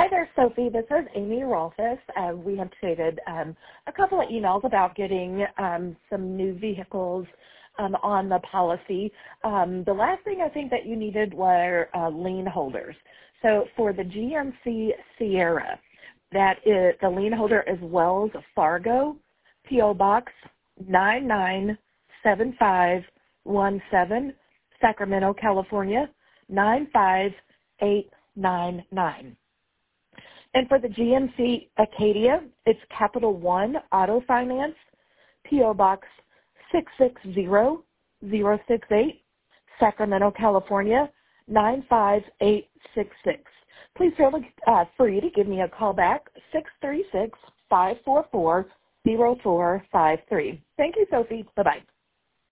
there, Sophie. This is Amy Rolfes. We have traded a couple of emails about getting some new vehicles on the policy. The last thing I think that you needed were lien holders. So for the GMC Sierra, the lien holder is Wells Fargo, P.O. Box 997517, Sacramento, California 95899. And for the GMC Acadia, it's Capital One Auto Finance, P.O. Box 660068, Sacramento, California 95866. Please feel free to give me a call back, 636-544-0453. Thank you, Sophie. Bye-bye.